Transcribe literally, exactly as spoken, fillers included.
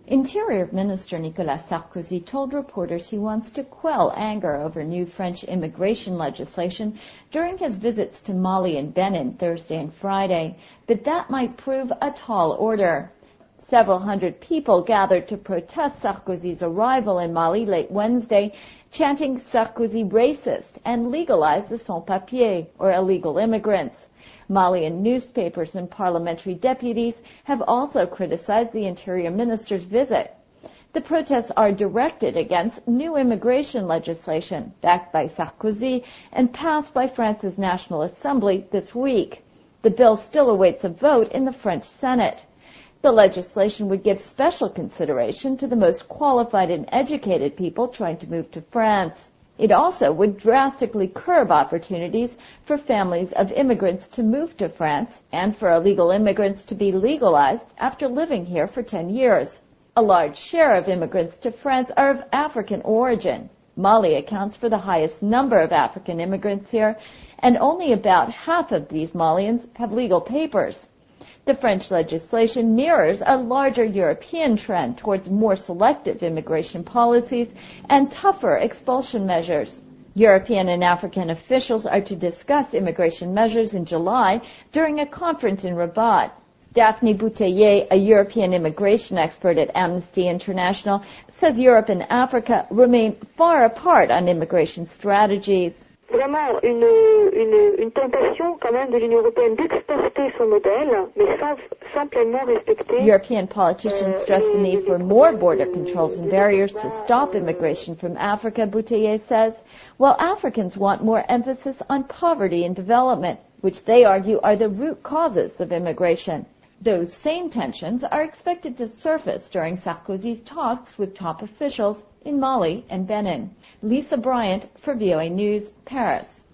Interior Minister Nicolas Sarkozy told reporters he wants to quell anger over new French immigration legislation during his visits to Mali and Benin Thursday and Friday, but that might prove a tall order. Several hundred people gathered to protest Sarkozy's arrival in Mali late Wednesday, chanting Sarkozy racist and legalize the sans-papiers, or illegal immigrants. Malian newspapers and parliamentary deputies have also criticized the Interior Minister's visit. The protests are directed against new immigration legislation backed by Sarkozy and passed by France's National Assembly this week. The bill still awaits a vote in the French Senate. The legislation would give special consideration to the most qualified and educated people trying to move to France. It also would drastically curb opportunities for families of immigrants to move to France and for illegal immigrants to be legalized after living here for ten years. A large share of immigrants to France are of African origin. Mali accounts for the highest number of African immigrants here, and only about half of these Malians have legal papers. The French legislation mirrors a larger European trend towards more selective immigration policies and tougher expulsion measures. European and African officials are to discuss immigration measures in July during a conference in Rabat. Daphne Bouteiller, a European immigration expert at Amnesty International, says Europe and Africa remain far apart on immigration strategies. Vraiment une, une, une tentation quand même de l'Union européenne d'exporter son modèle, mais sans, sans pleinement respecter. European politicians stress the need for more border controls and barriers to stop immigration from Africa, Bouteiller says, while Africans want more emphasis on poverty and development, which they argue are the root causes of immigration. Those same tensions are expected to surface during Sarkozy's talks with top officials in Mali and Benin. Lisa Bryant for V O A News, Paris.